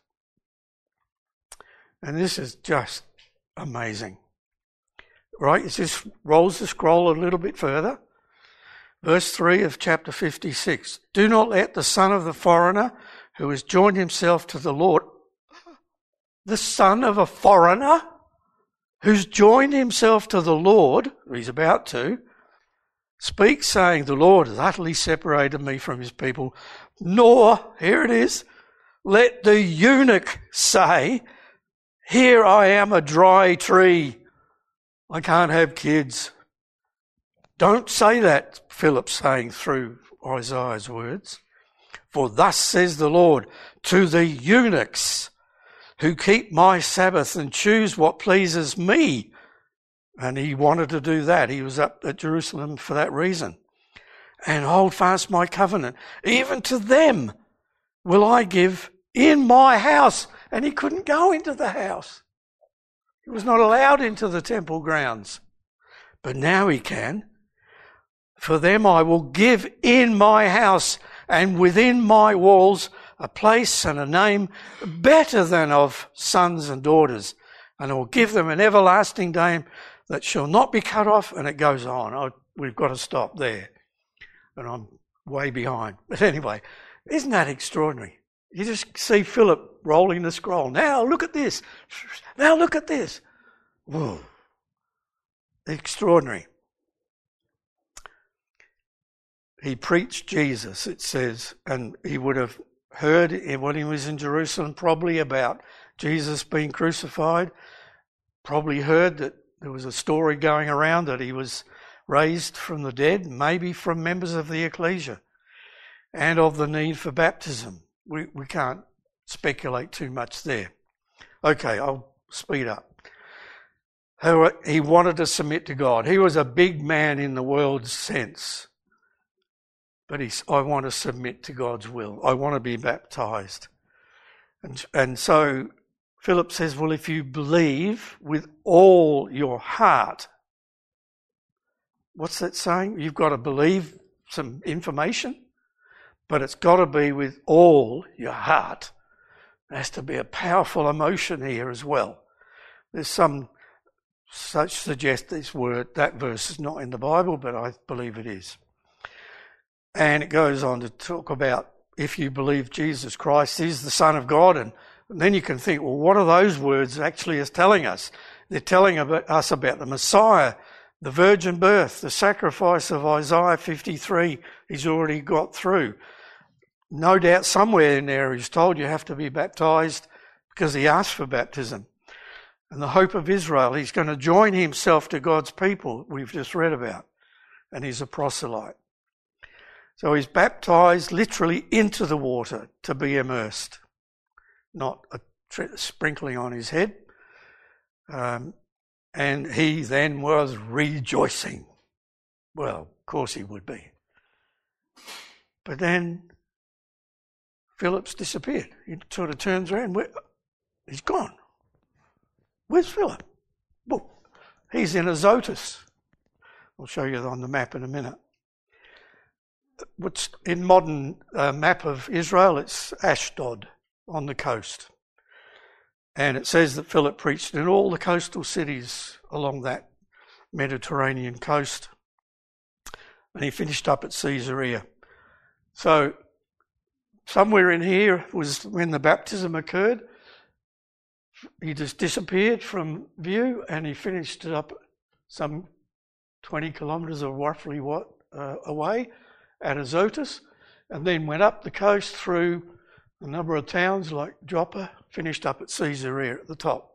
B: And this is just amazing. Right, it just rolls the scroll a little bit further. Verse three of chapter fifty-six. Do not let the son of the foreigner who has joined himself to the Lord, the son of a foreigner who's joined himself to the Lord, or he's about to, speak saying, the Lord has utterly separated me from his people, nor, here it is, let the eunuch say, here I am a dry tree, I can't have kids. Don't say that, Philip's saying through Isaiah's words. For thus says the Lord, to the eunuchs who keep my Sabbath and choose what pleases me. And he wanted to do that. He was up at Jerusalem for that reason. And hold fast my covenant. Even to them will I give in my house. And he couldn't go into the house. He was not allowed into the temple grounds. But now he can. For them I will give in my house and within my walls a place and a name better than of sons and daughters. And I will give them an everlasting name that shall not be cut off. And it goes on. I, we've got to stop there. And I'm way behind. But anyway, isn't that extraordinary? You just see Philip rolling the scroll. Now look at this. Now look at this. Whoa. Extraordinary. He preached Jesus, it says, and he would have heard when he was in Jerusalem probably about Jesus being crucified, probably heard that there was a story going around that he was raised from the dead, maybe from members of the ecclesia, and of the need for baptism. We, we can't speculate too much there. Okay, I'll speed up. He wanted to submit to God. He was a big man in the world's sense. But he's, I want to submit to God's will. I want to be baptized. And, and so Philip says, well, if you believe with all your heart, what's that saying? You've got to believe some information, but it's got to be with all your heart. There has to be a powerful emotion here as well. There's some such suggest this word, that verse is not in the Bible, but I believe it is. And it goes on to talk about if you believe Jesus Christ is the Son of God. And then you can think, well, what are those words actually is telling us? They're telling about us about the Messiah, the virgin birth, the sacrifice of Isaiah fifty-three he's already got through. No doubt somewhere in there he's told you have to be baptized because he asked for baptism. And the hope of Israel, he's going to join himself to God's people we've just read about. And he's a proselyte. So he's baptized literally into the water to be immersed, not a tr- sprinkling on his head. Um, and he then was rejoicing. Well, of course he would be. But then Philip's disappeared. He sort of turns around. Where, he's gone. Where's Philip? Well, he's in Azotus. I'll show you on the map in a minute. What's in modern uh, map of Israel, it's Ashdod on the coast. And it says that Philip preached in all the coastal cities along that Mediterranean coast. And he finished up at Caesarea. So somewhere in here was when the baptism occurred. He just disappeared from view and he finished it up some twenty kilometres or roughly what uh, away at Azotus, and then went up the coast through a number of towns like Joppa, finished up at Caesarea at the top.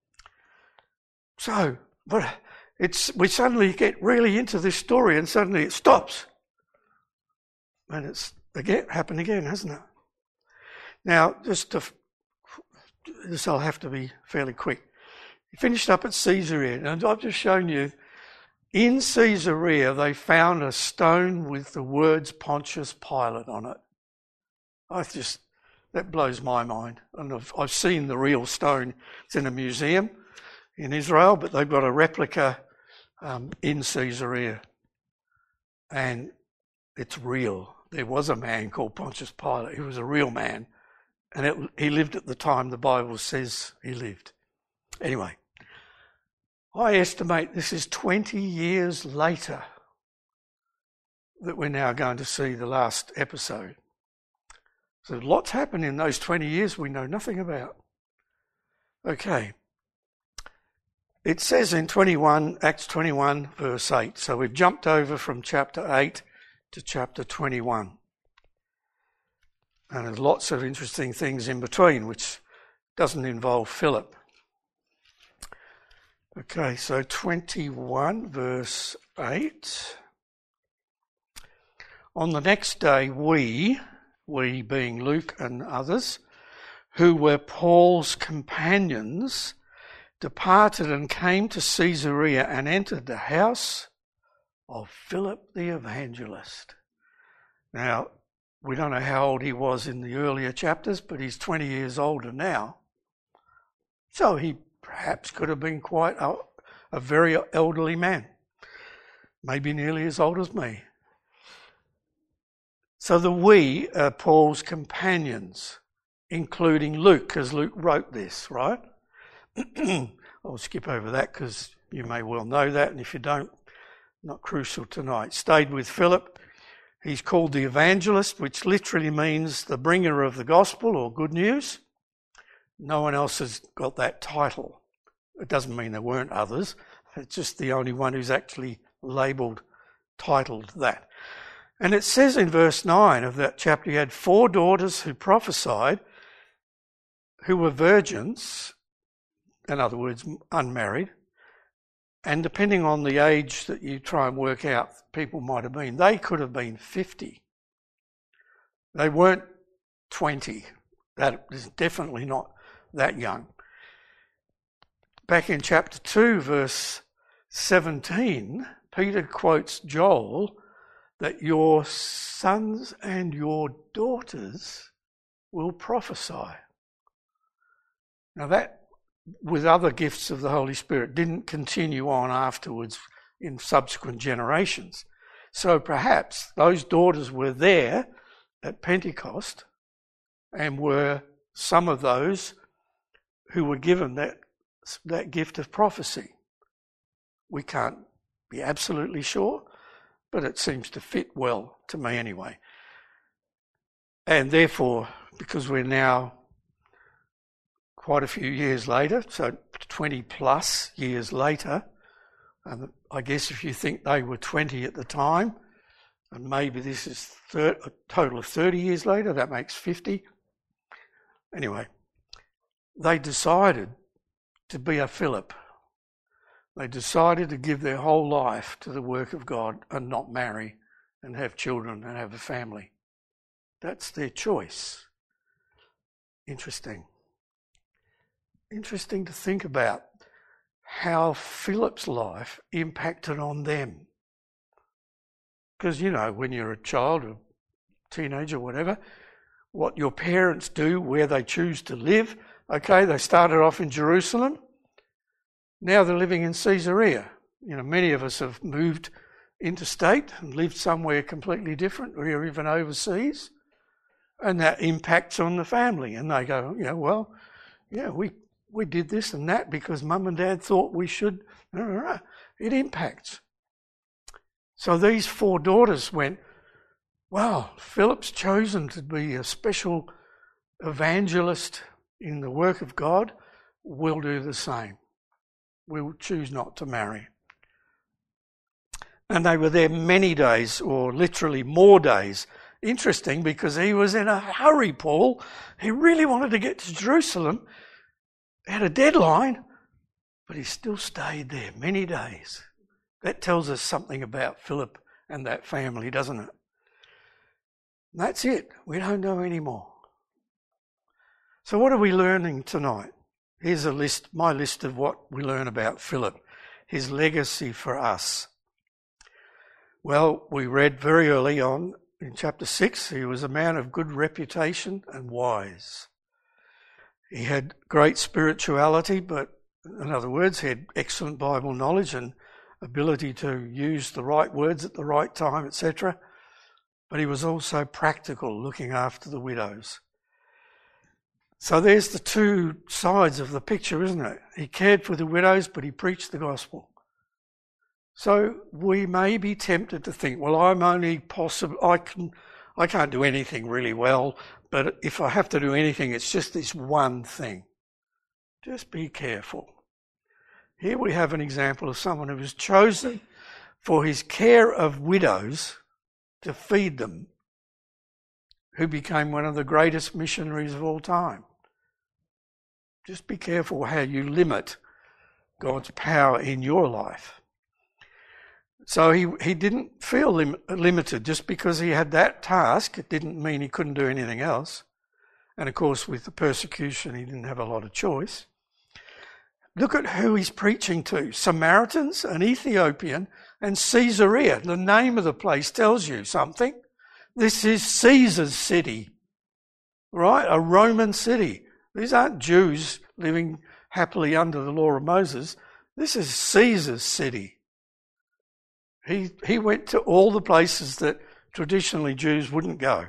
B: So, but it's we suddenly get really into this story and suddenly it stops. And it's again happened again, hasn't it? Now, just to, this I'll have to be fairly quick. He finished up at Caesarea, and I've just shown you in Caesarea, they found a stone with the words Pontius Pilate on it. I just, that blows my mind. And I've, I've seen the real stone. It's in a museum in Israel, but they've got a replica um, in Caesarea. And it's real. There was a man called Pontius Pilate. He was a real man. And it, he lived at the time the Bible says he lived. Anyway, I estimate this is twenty years later that we're now going to see the last episode. So lots happened in those twenty years we know nothing about. Okay. It says in twenty-one, Acts twenty-one, verse eight. So we've jumped over from chapter eight to chapter twenty-one. And there's lots of interesting things in between, which doesn't involve Philip. Okay, so twenty-one, verse eight. On the next day, we, we being Luke and others, who were Paul's companions, departed and came to Caesarea and entered the house of Philip the evangelist. Now, we don't know how old he was in the earlier chapters, but he's twenty years older now. So he perhaps could have been quite a, a very elderly man, maybe nearly as old as me. So the we are Paul's companions, including Luke, because Luke wrote this, right? I'll skip over that because you may well know that, and if you don't, not crucial tonight. Stayed with Philip. He's called the evangelist, which literally means the bringer of the gospel or good news. No one else has got that title. It doesn't mean there weren't others. It's just the only one who's actually labelled, titled that. And it says in verse nine of that chapter, he had four daughters who prophesied, who were virgins, in other words, unmarried. And depending on the age that you try and work out, people might have been, they could have been fifty. They weren't twenty. That is definitely not that young. Back in chapter two, verse seventeen, Peter quotes Joel that your sons and your daughters will prophesy. Now that, with other gifts of the Holy Spirit, didn't continue on afterwards in subsequent generations. So perhaps those daughters were there at Pentecost and were some of those who were given that, that gift of prophecy. We can't be absolutely sure, but it seems to fit well to me anyway. And therefore, because we're now quite a few years later, so twenty plus years later, and I guess if you think they were twenty at the time, and maybe this is thir- a total of thirty years later, that makes fifty. Anyway, they decided to be a Philip. They decided to give their whole life to the work of God and not marry and have children and have a family. That's their choice. Interesting. Interesting to think about how Philip's life impacted on them. Because, you know, when you're a child or teenager, whatever, what your parents do, where they choose to live. Okay, they started off in Jerusalem. Now they're living in Caesarea. You know, many of us have moved interstate and lived somewhere completely different or even overseas. And that impacts on the family. And they go, you know, well, yeah, we, we did this and that because mum and dad thought we should. It impacts. So these four daughters went, wow, Philip's chosen to be a special evangelist in the work of God. We'll do the same. We'll choose not to marry. And they were there many days, or literally more days. Interesting, because he was in a hurry, Paul. He really wanted to get to Jerusalem. He had a deadline, but he still stayed there many days. That tells us something about Philip and that family, doesn't it? And that's it. We don't know anymore. So what are we learning tonight? Here's a list, my list of what we learn about Philip, his legacy for us. Well, we read very early on in chapter six, he was a man of good reputation and wise. He had great spirituality, but in other words, he had excellent Bible knowledge and ability to use the right words at the right time, et cetera. but he was also practical, looking after the widows. So there's the two sides of the picture, isn't it? He cared for the widows, but he preached the gospel. So we may be tempted to think, well, I'm only possible, I can, I can't do anything really well, but if I have to do anything, it's just this one thing. Just be careful. Here we have an example of someone who was chosen for his care of widows to feed them, who became one of the greatest missionaries of all time. Just be careful how you limit God's power in your life. So he, he didn't feel lim- limited just because he had that task. It didn't mean he couldn't do anything else. And of course, with the persecution, he didn't have a lot of choice. Look at who he's preaching to. Samaritans, an Ethiopian, and Caesarea. The name of the place tells you something. This is Caesar's city, right? A Roman city. These aren't Jews living happily under the law of Moses. This is Caesar's city. He he went to all the places that traditionally Jews wouldn't go.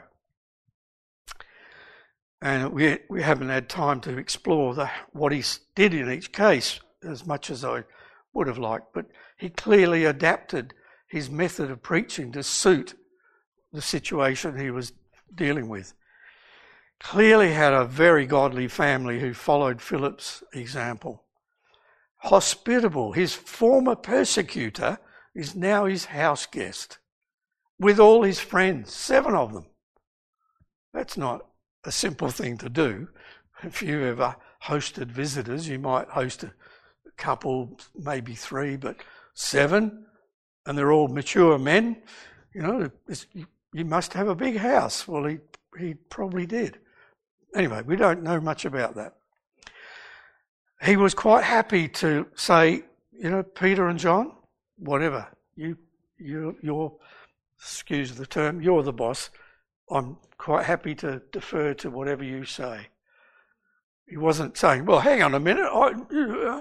B: And we we haven't had time to explore the, what he did in each case as much as I would have liked. But he clearly adapted his method of preaching to suit the situation he was dealing with. Clearly had a very godly family who followed Philip's example. Hospitable. His former persecutor is now his house guest with all his friends, seven of them. That's not a simple thing to do. If you ever hosted visitors, you might host a couple, maybe three, but seven, and they're all mature men. You know, it's, you must have a big house. Well, he he probably did. Anyway, we don't know much about that. He was quite happy to say, you know, Peter and John, whatever, you, you, you're, excuse the term, you're the boss. I'm quite happy to defer to whatever you say. He wasn't saying, well, hang on a minute. I,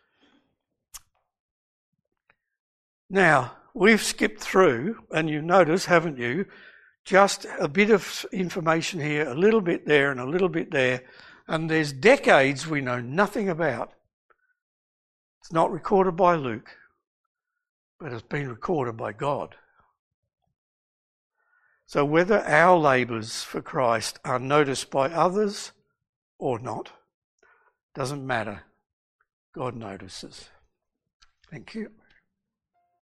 B: now, we've skipped through, and you notice, haven't you, just a bit of information here, a little bit there and a little bit there, and there's decades we know nothing about. It's not recorded by Luke, but it's been recorded by God. So whether our labours for Christ are noticed by others or not, doesn't matter. God notices. Thank you.